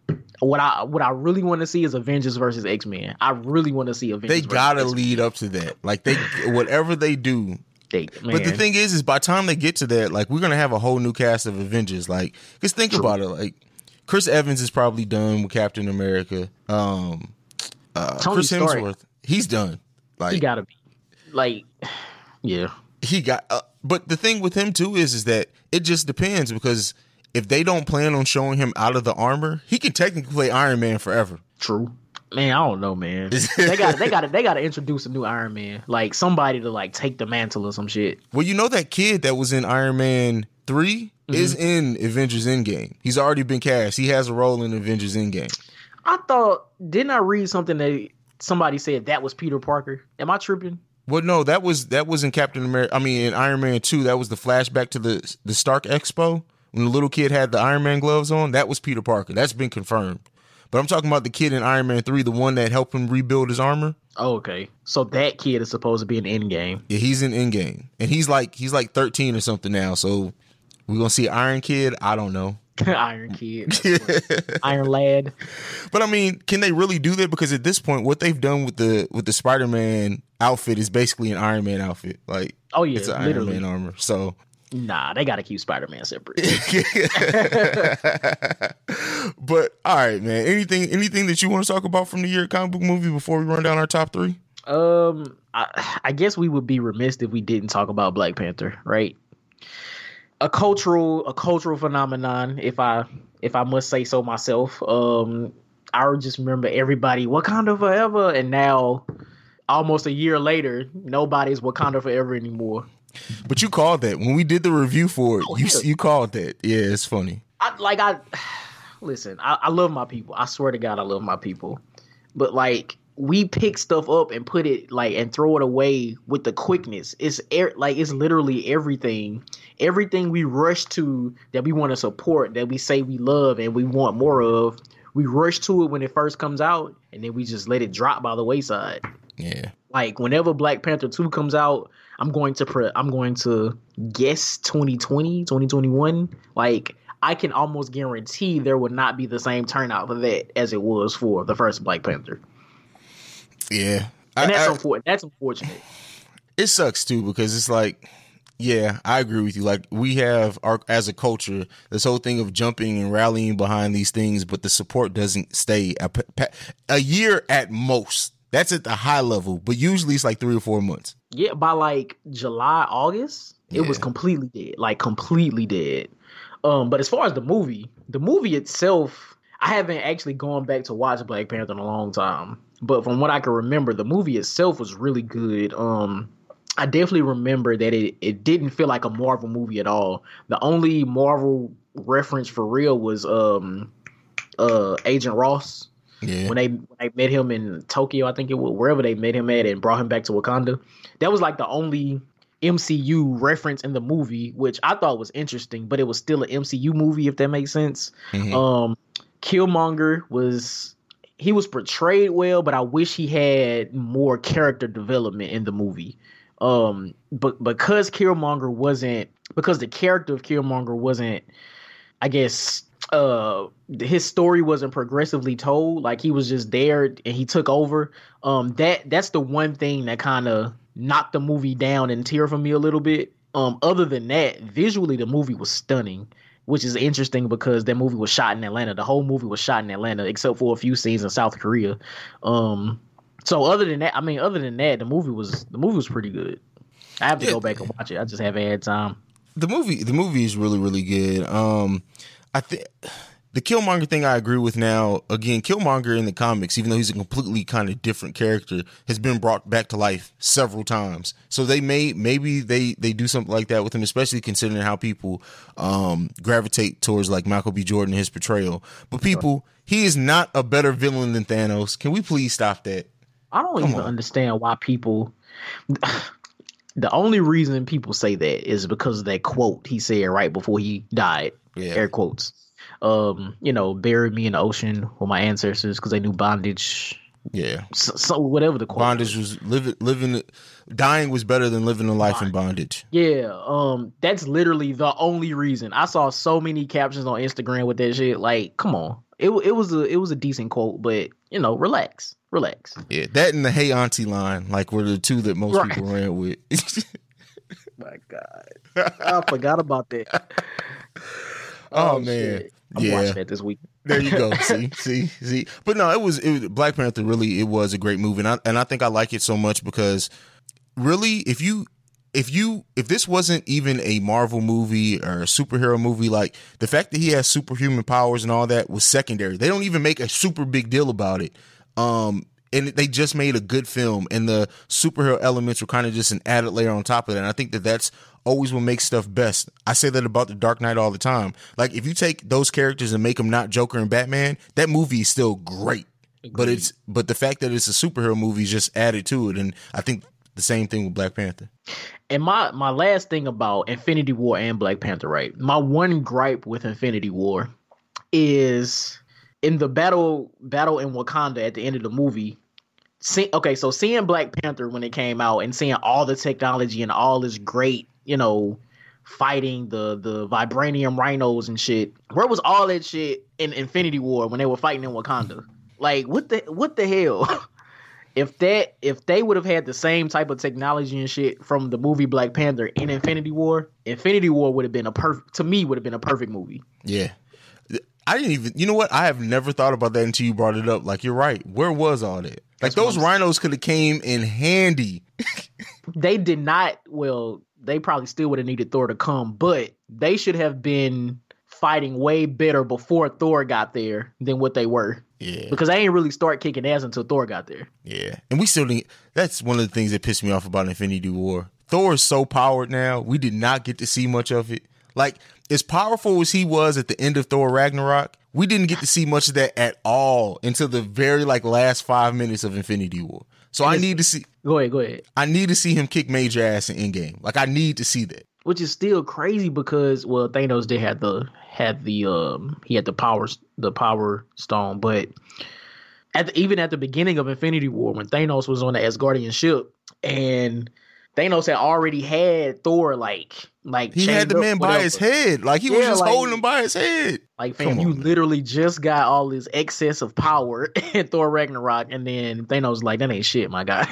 [SPEAKER 14] what I what I really want to see is Avengers versus X-Men. I really want to see Avengers.
[SPEAKER 4] They
[SPEAKER 14] versus
[SPEAKER 4] gotta
[SPEAKER 14] X-Men.
[SPEAKER 4] lead up to that. Like they, whatever they do.
[SPEAKER 14] They,
[SPEAKER 4] but the thing is, is by the time they get to that, like we're gonna have a whole new cast of Avengers. Like, cause think True. about it. Like, Chris Evans is probably done with Captain America. Um, uh, Chris Hemsworth, Stark. he's done. Like,
[SPEAKER 14] he gotta be. Like, yeah,
[SPEAKER 4] he got. Uh, but the thing with him too is, is that it just depends because if they don't plan on showing him out of the armor, he can technically play Iron Man forever.
[SPEAKER 14] True. Man, I don't know, man. they got they got they got to introduce a new Iron Man, like somebody to like take the mantle or some shit.
[SPEAKER 4] Well, you know that kid that was in Iron Man three mm-hmm. is in Avengers Endgame. He's already been cast. He has a role in Avengers Endgame.
[SPEAKER 14] I thought, didn't I read something that somebody said that was Peter Parker? Am I tripping?
[SPEAKER 4] Well, no, that was that was in Captain America. I mean, in Iron Man two, that was the flashback to the the Stark Expo when the little kid had the Iron Man gloves on. That was Peter Parker. That's been confirmed. But I'm talking about the kid in Iron Man three, the one that helped him rebuild his armor.
[SPEAKER 14] Oh, okay. So that kid is supposed to be in Endgame.
[SPEAKER 4] Yeah, he's in Endgame. And he's like he's like thirteen or something now. So we're going to see Iron Kid? I don't know.
[SPEAKER 14] Iron Kid. Iron Lad.
[SPEAKER 4] But I mean, can they really do that? Because at this point, what they've done with the with the Spider-Man outfit is basically an Iron Man outfit. Like,
[SPEAKER 14] oh yeah,
[SPEAKER 4] it's an
[SPEAKER 14] literally.
[SPEAKER 4] Iron Man armor. So
[SPEAKER 14] nah, they got to keep Spider-Man separate.
[SPEAKER 4] But all right, man. Anything anything that you want to talk about from the year comic book movie before we run down our top three?
[SPEAKER 14] Um, I, I guess we would be remiss if we didn't talk about Black Panther, right? A cultural a cultural phenomenon, if I if I must say so myself. Um, I just remember everybody Wakanda forever, and now almost a year later, nobody's Wakanda forever anymore.
[SPEAKER 4] But you called that when we did the review for it.
[SPEAKER 14] Oh,
[SPEAKER 4] you
[SPEAKER 14] hell.
[SPEAKER 4] you called that. Yeah, it's funny.
[SPEAKER 14] I like I listen. I, I love my people. I swear to God, I love my people. But like, we pick stuff up and put it like and throw it away with the quickness. It's er, like it's literally everything. Everything we rush to that we want to support, that we say we love and we want more of, we rush to it when it first comes out, and then we just let it drop by the wayside.
[SPEAKER 4] Yeah.
[SPEAKER 14] Like whenever Black Panther two comes out, I'm going to pre- I'm going to guess twenty twenty, twenty twenty-one. Like I can almost guarantee there would not be the same turnout for that as it was for the first Black Panther.
[SPEAKER 4] Yeah.
[SPEAKER 14] And
[SPEAKER 4] I,
[SPEAKER 14] that's
[SPEAKER 4] I,
[SPEAKER 14] unfortunate. That's unfortunate.
[SPEAKER 4] It sucks too because it's like, yeah, I agree with you. Like we have our as a culture this whole thing of jumping and rallying behind these things, but the support doesn't stay a, a year at most. That's at the high level, but usually it's like three or four months.
[SPEAKER 14] Yeah, by like July, August, it yeah. was completely dead. Like completely dead. Um, but as far as the movie, the movie itself, I haven't actually gone back to watch Black Panther in a long time. But from what I can remember, the movie itself was really good. Um, I definitely remember that it, it didn't feel like a Marvel movie at all. The only Marvel reference for real was um, uh, Agent Ross.
[SPEAKER 4] Yeah.
[SPEAKER 14] When they when they met him in Tokyo, I think it was, wherever they met him at, and brought him back to Wakanda. That was like the only M C U reference in the movie, which I thought was interesting, but it was still an M C U movie, if that makes sense. Mm-hmm. Um, Killmonger was he was portrayed well, but I wish he had more character development in the movie. Um, but because Killmonger wasn't, because the character of Killmonger wasn't, I guess, uh, his story wasn't progressively told. Like he was just there and he took over. Um, that that's the one thing that kind of knocked the movie down and tear for me a little bit. Um, other than that, visually the movie was stunning, which is interesting because that movie was shot in Atlanta. The whole movie was shot in Atlanta, except for a few scenes in South Korea. Um, so other than that, I mean, other than that, the movie was the movie was pretty good. I have to yeah. go back and watch it. I just haven't had time.
[SPEAKER 4] The movie, the movie is really, really good. Um, I think the Killmonger thing I agree with now. Again, Killmonger in the comics, even though he's a completely kind of different character, has been brought back to life several times. So they may, maybe they, they do something like that with him, especially considering how people um, gravitate towards like Michael B. Jordan and his portrayal. But people, he is not a better villain than Thanos. Can we please stop that?
[SPEAKER 14] I don't
[SPEAKER 4] Come
[SPEAKER 14] even
[SPEAKER 4] on.
[SPEAKER 14] understand why people. The only reason people say that is because of that quote he said right before he died.
[SPEAKER 4] Yeah.
[SPEAKER 14] Air quotes. Um, you know, bury me in the ocean with my ancestors because they knew bondage.
[SPEAKER 4] Yeah.
[SPEAKER 14] So, so whatever the quote
[SPEAKER 4] bondage was, was living, living, dying was better than living a life in bondage.
[SPEAKER 14] Yeah. Um, that's literally the only reason. I saw so many captions on Instagram with that shit. Like, come on. it it was a it was a decent quote, but you know, relax, relax.
[SPEAKER 4] Yeah, that and the "Hey Auntie" line, like, were the two that most
[SPEAKER 14] Right.
[SPEAKER 4] people ran with.
[SPEAKER 14] My God, I forgot about that.
[SPEAKER 4] Oh,
[SPEAKER 14] Oh,
[SPEAKER 4] man,
[SPEAKER 14] shit. I'm
[SPEAKER 4] yeah.
[SPEAKER 14] watching that this week.
[SPEAKER 4] There you go. see, see, see. But no, it was, it was Black Panther. Really, it was a great movie, and I and I think I like it so much because, really, if you if you if this wasn't even a Marvel movie or a superhero movie, like the fact that he has superhuman powers and all that was secondary. They don't even make a super big deal about it. Um, and they just made a good film, and the superhero elements were kind of just an added layer on top of that. And I think that that's always what makes stuff best. I say that about The Dark Knight all the time. Like, if you take those characters and make them not Joker and Batman, that movie is still great. Agreed. But it's but the fact that it's a superhero movie is just added to it, and I think the same thing with Black Panther.
[SPEAKER 14] And my my last thing about Infinity War and Black Panther, right? My one gripe with Infinity War is in the battle battle in Wakanda at the end of the movie. See, okay, so seeing Black Panther when it came out and seeing all the technology and all this great, you know, fighting the the vibranium rhinos and shit. Where was all that shit in Infinity War when they were fighting in Wakanda? Like, what the what the hell? If that if they would have had the same type of technology and shit from the movie Black Panther in Infinity War, Infinity War would have been a perfect to me would have been a perfect movie.
[SPEAKER 4] Yeah. I didn't even, you know what? I have never thought about that until you brought it up. Like, you're right. Where was all that? Like,
[SPEAKER 14] That's
[SPEAKER 4] those
[SPEAKER 14] what I'm
[SPEAKER 4] rhinos could have came in handy.
[SPEAKER 14] They did not. Well, they probably still would have needed Thor to come, but they should have been fighting way better before Thor got there than what they were.
[SPEAKER 4] Yeah.
[SPEAKER 14] Because they ain't really start kicking ass until Thor got there.
[SPEAKER 4] Yeah. And we still didn't, that's one of the things that pissed me off about Infinity War. Thor is so powered now. We did not get to see much of it. Like, as powerful as he was at the end of Thor Ragnarok, we didn't get to see much of that at all until the very, like, last five minutes of Infinity War. So I need to see.
[SPEAKER 14] Go ahead, go ahead.
[SPEAKER 4] I need to see him kick major ass in Endgame. Like, I need to see that.
[SPEAKER 14] Which is still crazy because, well, Thanos did have the had the um he had the power the power stone, but at the, even at the beginning of Infinity War, when Thanos was on the Asgardian ship and Thanos had already had Thor like like
[SPEAKER 4] he had the man by his head, like he yeah, was just like, holding him by his head.
[SPEAKER 14] Like, fam, you man. literally just got all this excess of power in Thor Ragnarok, and then Thanos was like, that ain't shit, my guy.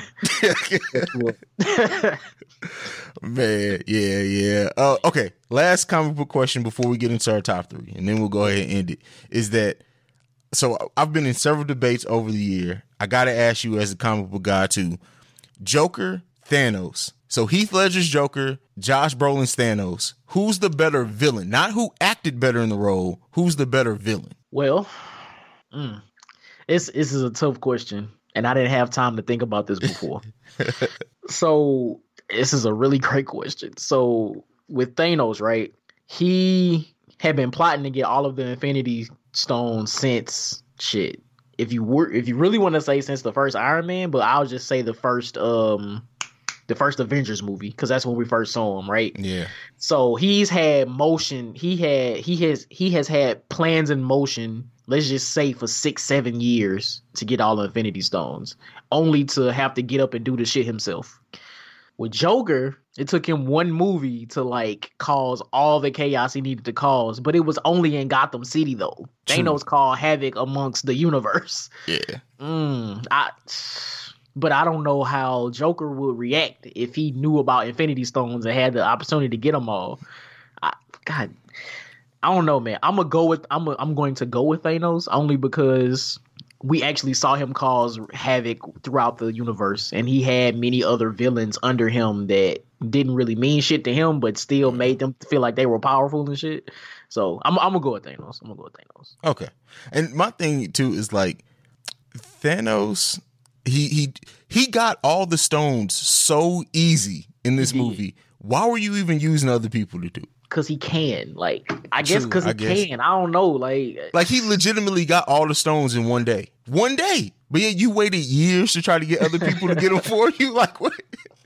[SPEAKER 4] Man, yeah, yeah. Uh, okay, last comic book question before we get into our top three, and then we'll go ahead and end it. Is that so? I've been in several debates over the year. I got to ask you, as a comic book guy, too: Joker, Thanos. So Heath Ledger's Joker, Josh Brolin's Thanos. Who's the better villain? Not who acted better in the role. Who's the better villain?
[SPEAKER 14] Well, mm, this this is a tough question, and I didn't have time to think about this before. So this is a really great question. So with Thanos, right? He had been plotting to get all of the Infinity Stones since shit. If you were, if you really want to say since the first Iron Man, but I'll just say the first, um, the first Avengers movie, because that's when we first saw him, right?
[SPEAKER 4] Yeah.
[SPEAKER 14] So he's had motion. He had he has he has had plans in motion. Let's just say for six, seven years to get all the Infinity Stones, only to have to get up and do the shit himself. With Joker, it took him one movie to like cause all the chaos he needed to cause, but it was only in Gotham City though. True. Thanos caused havoc amongst the universe.
[SPEAKER 4] Yeah.
[SPEAKER 14] Mm, I, but I don't know how Joker would react if he knew about Infinity Stones and had the opportunity to get them all. I, God, I don't know, man. I'm gonna go with I'm a, I'm going to go with Thanos only because we actually saw him cause havoc throughout the universe, and he had many other villains under him that didn't really mean shit to him, but still made them feel like they were powerful and shit. So I'm, I'm gonna go with Thanos. I'm gonna go with Thanos.
[SPEAKER 4] Okay, and my thing too is like Thanos. He he he got all the stones so easy in this movie. Why were you even using other people to do?
[SPEAKER 14] Because he can, like, I guess because he
[SPEAKER 4] guess.
[SPEAKER 14] can. I don't know, like,
[SPEAKER 4] like he legitimately got all the stones in one day, one day. But yet you waited years to try to get other people to get them for you. Like, what?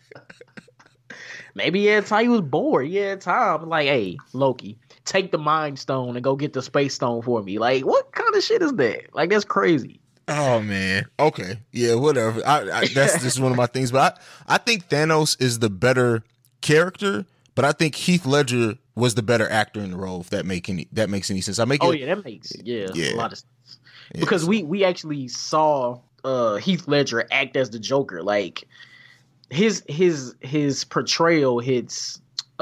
[SPEAKER 14] Maybe he had time. He was bored. He had time. Like, hey, Loki, take the Mind Stone and go get the Space Stone for me. Like, what kind of shit is that? Like, that's crazy.
[SPEAKER 4] Oh man. Okay. Yeah. Whatever. I, I, that's just one of my things. But I, I think Thanos is the better character. But I think Heath Ledger was the better actor in the role. If that make any that makes any sense. I make.
[SPEAKER 14] Oh
[SPEAKER 4] it,
[SPEAKER 14] yeah, that makes yeah,
[SPEAKER 4] yeah.
[SPEAKER 14] a lot of sense. because
[SPEAKER 4] Yes.
[SPEAKER 14] we we actually saw uh, Heath Ledger act as the Joker. Like his his his portrayal hits.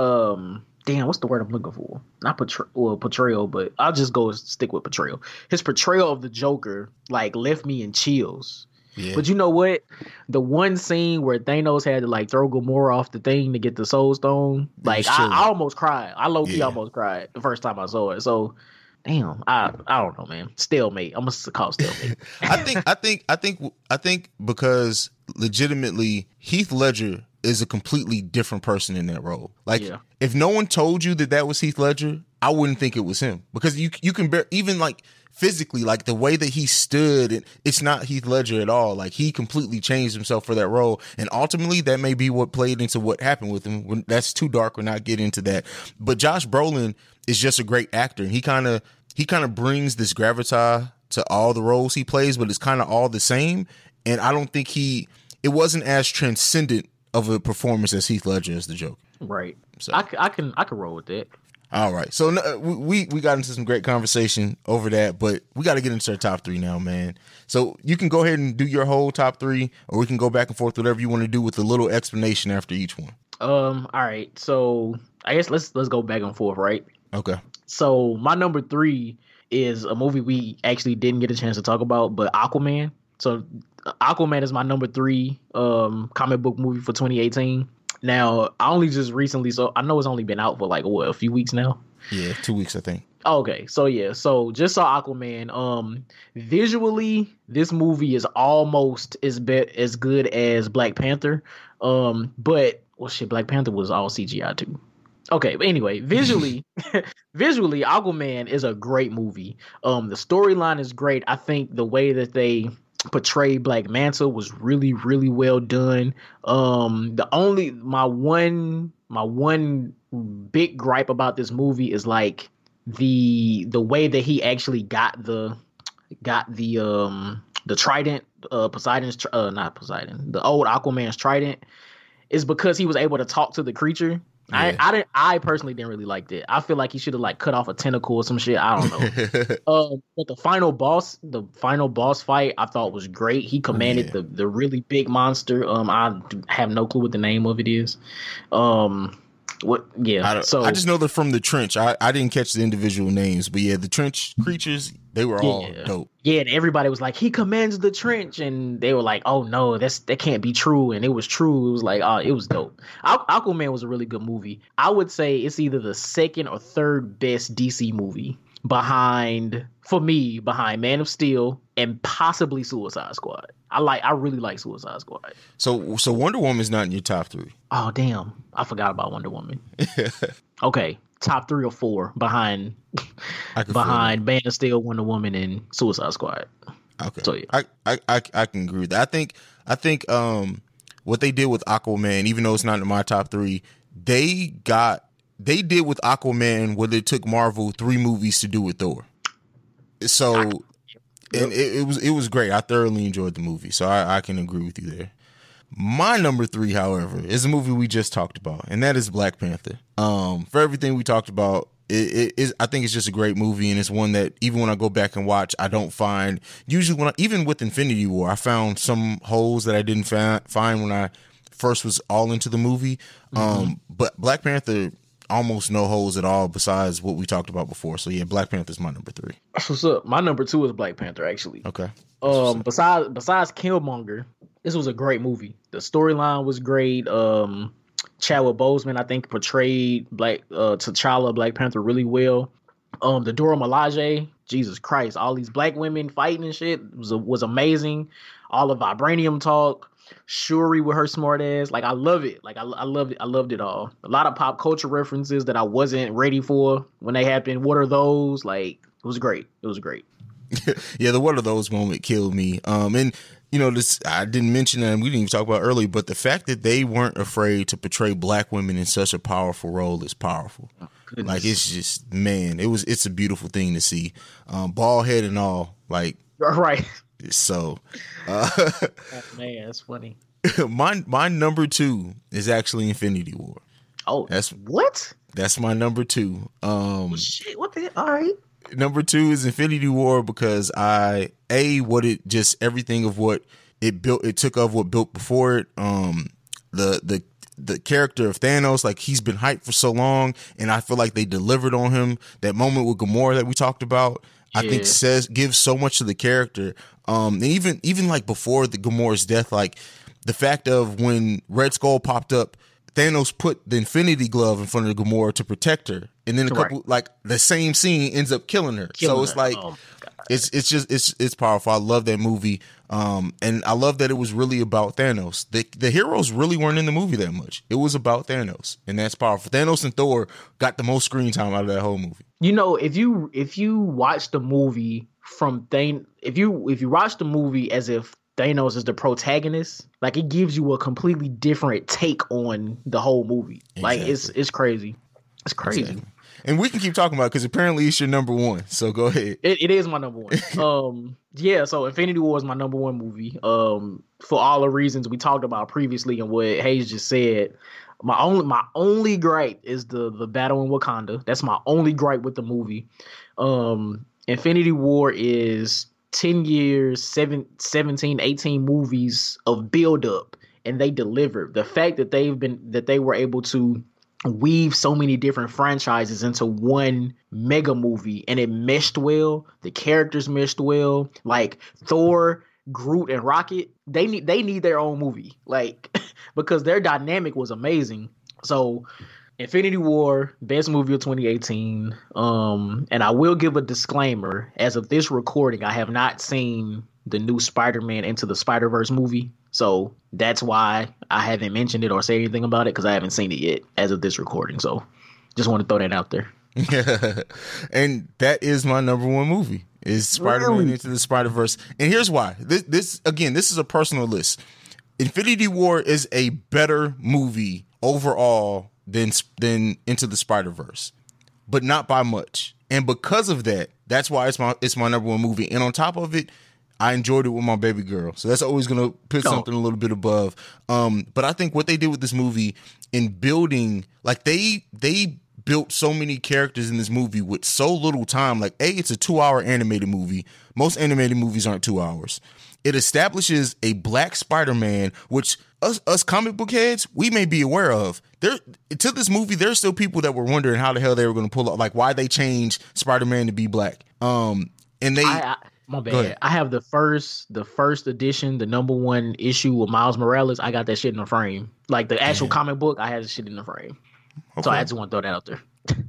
[SPEAKER 14] Um, damn, what's the word I'm looking for? Not portray- well, portrayal, but I'll just go stick with portrayal. His portrayal of the Joker like left me in chills.
[SPEAKER 4] Yeah.
[SPEAKER 14] But you know what? The one scene where Thanos had to like throw Gamora off the thing to get the Soul Stone, like I, I almost cried. I low key
[SPEAKER 4] Yeah.
[SPEAKER 14] almost cried the first time I saw it. So, damn, I I don't know, man. Stalemate. I'm gonna call it stalemate.
[SPEAKER 4] I think I think I think I think because legitimately Heath Ledger is a completely different person in that role. Like
[SPEAKER 14] Yeah.
[SPEAKER 4] if no one told you that that was Heath Ledger, I wouldn't think it was him because you you can bear, even like physically, like the way that he stood, and it's not Heath Ledger at all. Like he completely changed himself for that role, and ultimately that may be what played into what happened with him. When, that's too dark. We're not getting into that. But Josh Brolin is just a great actor, and he kind of he kind of brings this gravitas to all the roles he plays, but it's kind of all the same. And I don't think he it wasn't as transcendent of a performance as Heath Ledger as the Joker.
[SPEAKER 14] Right.
[SPEAKER 4] So
[SPEAKER 14] I, c- I can I can roll with that.
[SPEAKER 4] all right. So no, we we got into some great conversation over that, but we got to get into our top three now, man. So you can go ahead and do your whole top three, or we can go back and forth, whatever you want to do, with a little explanation after each one.
[SPEAKER 14] Um. All right. So I guess let's let's go back and forth, right?
[SPEAKER 4] Okay.
[SPEAKER 14] So my number three is a movie we actually didn't get a chance to talk about, but Aquaman. So Aquaman is my number three um comic book movie for twenty eighteen. Now I only just recently, so I know it's only been out for like what a few weeks now.
[SPEAKER 4] Yeah, two weeks I think.
[SPEAKER 14] Okay, so yeah, so just saw Aquaman. Um, visually, this movie is almost as be- as good as Black Panther. Um, but well, shit, Black Panther was all C G I too. Okay, but anyway, visually, visually, Aquaman is a great movie. Um, the storyline is great. I think the way that they portray Black Manta was really, really well done. Um, the only my one my one big gripe about this movie is like the the way that he actually got the got the um the trident, uh Poseidon's tr- uh not Poseidon, the old Aquaman's trident, is because he was able to talk to the creature. I, I didn't. I personally didn't really like that. I feel like he should have like cut off a tentacle or some shit. I don't know. um, but the final boss, the final boss fight, I thought was great. He commanded
[SPEAKER 4] Yeah.
[SPEAKER 14] the the really big monster. Um, I do- have no clue what the name of it is. Um, what? Yeah.
[SPEAKER 4] I, don't-
[SPEAKER 14] so
[SPEAKER 4] I just know they're from the trench. I, I didn't catch the individual names, but yeah, the trench creatures, they were all
[SPEAKER 14] Yeah.
[SPEAKER 4] dope.
[SPEAKER 14] Yeah, and everybody was like, he commands the trench, and they were like, oh no, that's that can't be true, and it was true. It was like, oh, it was dope. Aqu- Aquaman was a really good movie. I would say it's either the second or third best D C movie behind, for me, behind Man of Steel and possibly Suicide Squad. I like, I really like Suicide Squad.
[SPEAKER 4] So so Wonder Woman's not in your top three.
[SPEAKER 14] Oh damn, I forgot about Wonder Woman. Okay, top three or four behind
[SPEAKER 4] I can
[SPEAKER 14] behind Man of Steel, Wonder Woman, and Suicide Squad.
[SPEAKER 4] Okay.
[SPEAKER 14] So yeah.
[SPEAKER 4] I, I, I, I can agree with that. I think I think um what they did with Aquaman, even though it's not in my top three, they got they did with Aquaman what it took Marvel three movies to do with Thor. So and it, it was it was great. I thoroughly enjoyed the movie. So I, I can agree with you there. My number three, however, is a movie we just talked about, and that is Black Panther. Um, for everything we talked about, it, it is I think it's just a great movie, and it's one that even when I go back and watch, I don't find usually when I, even with Infinity War, I found some holes that I didn't fa- find when I first was all into the movie. Um, mm-hmm. But Black Panther, almost no holes at all besides what we talked about before. So yeah, Black Panther's my number three.
[SPEAKER 14] That's what's up. My number two is Black Panther, actually.
[SPEAKER 4] Okay.
[SPEAKER 14] Um, besides besides Killmonger, this was a great movie. The storyline was great. Um, Chadwick Boseman, I think, portrayed Black uh, T'Challa, Black Panther, really well. Um, the Dora Milaje, Jesus Christ, all these black women fighting and shit was was amazing. All the vibranium talk, Shuri with her smart ass, like I love it. Like I, I loved it. I loved it all. A lot of pop culture references that I wasn't ready for when they happened. What are those? Like it was great. It was great.
[SPEAKER 4] Yeah, the what are those moment killed me. Um, and you know, this I didn't mention that, and we didn't even talk about earlier, but the fact that they weren't afraid to portray black women in such a powerful role is powerful. Oh, like it's just, man, it was it's a beautiful thing to see, um, bald head and all. Like
[SPEAKER 14] right.
[SPEAKER 4] So, uh,
[SPEAKER 14] oh, man, that's funny.
[SPEAKER 4] my my number two is actually Infinity War.
[SPEAKER 14] Oh,
[SPEAKER 4] that's
[SPEAKER 14] what?
[SPEAKER 4] That's my number two. Um,
[SPEAKER 14] Shit, what the hell? All right.
[SPEAKER 4] number two is Infinity War because I a what it just everything of what it built. It took of what built before it. Um, the the the character of Thanos, like he's been hyped for so long, and I feel like they delivered on him. That moment with Gamora that we talked about, yeah. I think says gives so much to the character. Um, and even even like before the Gamora's death, like the fact of when Red Skull popped up, Thanos put the Infinity Glove in front of Gamora to protect her, and then a couple right. like the same scene ends up killing her. Killing so it's her. like oh, it's it's just it's it's powerful. I love that movie, um, and I love that it was really about Thanos. The the heroes really weren't in the movie that much. It was about Thanos, and that's powerful. Thanos and Thor got the most screen time out of that whole movie.
[SPEAKER 14] You know, if you if you watch the movie from Than if you if you watch the movie as if Thanos is the protagonist, like it gives you a completely different take on the whole movie. Exactly. Like it's it's crazy. It's crazy. Exactly.
[SPEAKER 4] And we can keep talking about it because apparently it's your number one. So go ahead.
[SPEAKER 14] It, it is my number one. um, yeah. So Infinity War is my number one movie. Um, for all the reasons we talked about previously and what Hayes just said. My only my only gripe is the the battle in Wakanda. That's my only gripe with the movie. Um, Infinity War is ten years, seven, seventeen, eighteen movies of buildup, and they delivered. The fact that they've been that they were able to weave so many different franchises into one mega movie, and it meshed well. The characters meshed well. Like Thor, Groot, and Rocket, they need they need their own movie, like because their dynamic was amazing. So Infinity War, best movie of twenty eighteen. Um, and I will give a disclaimer. As of this recording, I have not seen the new Spider-Man Into the Spider-Verse movie. So that's why I haven't mentioned it or said anything about it, because I haven't seen it yet as of this recording. So just want to throw that out there.
[SPEAKER 4] Yeah. And that is my number one movie, is Spider-Man really? Into the Spider-Verse. And here's why. This, this, again, this is a personal list. Infinity War is a better movie overall than than Into the Spider-Verse, but not by much. And because of that, that's why it's my it's my number one movie. And on top of it, I enjoyed it with my baby girl, so that's always gonna put oh. something a little bit above. Um, but I think what they did with this movie in building, like they they built so many characters in this movie with so little time. Like, A, it's a two-hour animated movie. Most animated movies aren't two hours. It establishes a black Spider-Man, which us, us comic book heads, we may be aware of. There, to this movie, there's still people that were wondering how the hell they were going to pull up, like why they changed Spider-Man to be black. Um, and they,
[SPEAKER 14] I, I, my bad. I have the first, the first edition, the number one issue of Miles Morales. I got that shit in the frame, like the actual Damn. comic book. I had the shit in the frame, okay. So I just want to throw that out there.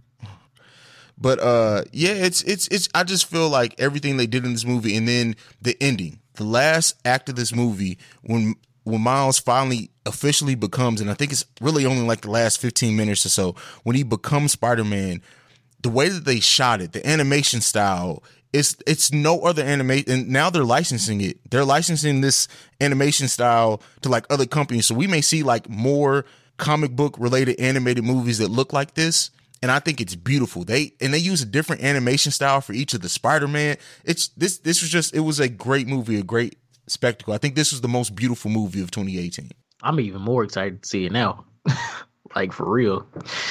[SPEAKER 4] But uh, yeah, it's it's it's. I just feel like everything they did in this movie, and then the ending, the last act of this movie, when when Miles finally officially becomes, and I think it's really only like the last fifteen minutes or so, when he becomes Spider-Man, the way that they shot it, the animation style, it's it's no other animation. And now they're licensing it. They're licensing this animation style to like other companies, so we may see like more comic book related animated movies that look like this. And I think it's beautiful. They and they use a different animation style for each of the Spider-Man. It's this this was just it was a great movie, a great spectacle. I think this was the most beautiful movie of twenty eighteen.
[SPEAKER 14] I'm even more excited to see it now. Like for real.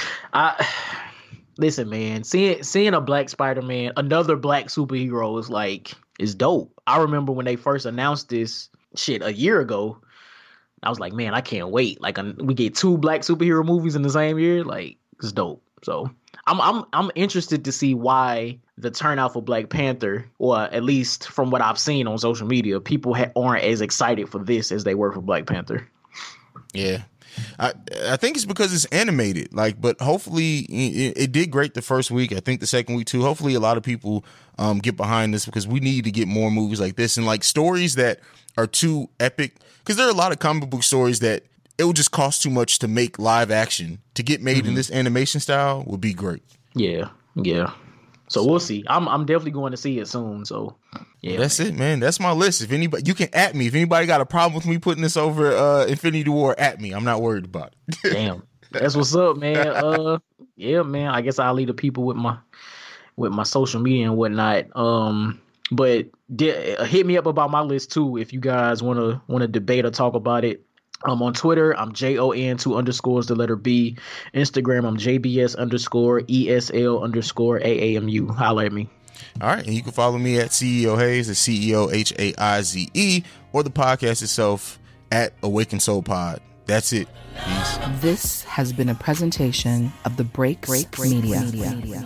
[SPEAKER 14] I listen, man, seeing seeing a black Spider-Man, another black superhero is like is dope. I remember when they first announced this shit a year ago. I was like, man, I can't wait. Like we get two black superhero movies in the same year. Like it's dope. So I'm I'm I'm interested to see why the turnout for Black Panther, or at least from what I've seen on social media, people ha- aren't as excited for this as they were for Black Panther.
[SPEAKER 4] Yeah, I I think it's because it's animated. Like, but hopefully it, it did great the first week. I think the second week too. Hopefully a lot of people um, get behind this, because we need to get more movies like this and like stories that are too epic. Because there are a lot of comic book stories that it would just cost too much to make live action. To get made mm-hmm. in this animation style would be great.
[SPEAKER 14] Yeah, yeah. So we'll see. I'm I'm definitely going to see it soon. So yeah,
[SPEAKER 4] that's
[SPEAKER 14] man.
[SPEAKER 4] it, man. That's my list. If anybody, you can at me. If anybody got a problem with me putting this over uh, Infinity War, at me. I'm not worried about it.
[SPEAKER 14] Damn, that's what's up, man. Uh, yeah, man. I guess I'll leave the people with my with my social media and whatnot. Um, but di- hit me up about my list too if you guys want to want to debate or talk about it. Um, on Twitter, I'm J O N two underscores the letter B. Instagram, I'm J B S underscore E S L underscore A A M U. Holla at me.
[SPEAKER 4] All right, and you can follow me at C E O Hayes, at C E O H A I Z E, or the podcast itself at Awaken Soul Pod. That's it. Peace.
[SPEAKER 2] This has been a presentation of the Breaks, Breaks Media. Media. Media.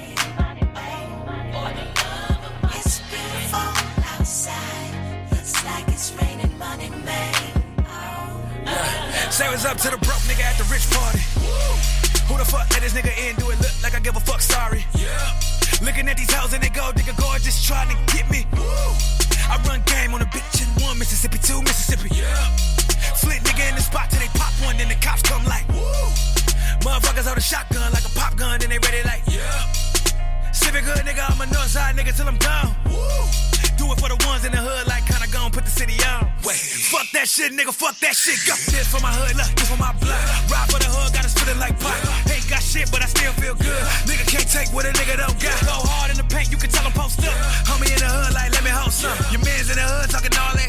[SPEAKER 15] It's beautiful outside. Looks like it's raining money, man.
[SPEAKER 16] Yeah. Say what's up to the broke nigga at the rich party. Who the fuck let this nigga in? Do it look like I give a fuck? Sorry. Yeah. Looking at these hoes and they go, nigga gorgeous trying to get me. Woo. I run game on a bitch in one Mississippi, two Mississippi. Yeah. Flint nigga in the spot till they pop one, then the cops come like, woo. Motherfuckers hold a shotgun like a pop gun, then they ready like, yeah. Civic hood nigga, I'm a north side nigga till I'm gone. Woo. Do it for the ones in the hood, like kinda gone, put the city on. Wait, fuck that shit, nigga, fuck that shit. Go this for my hood, look, this for my blood. Ride for the hood, gotta spit it like pop. Ain't got shit, but I still feel good. Nigga can't take what a nigga don't got. Go hard in the paint, you can tell I'm post up. Homie in the hood, like, let me hold some. Your man's in the hood, talking all that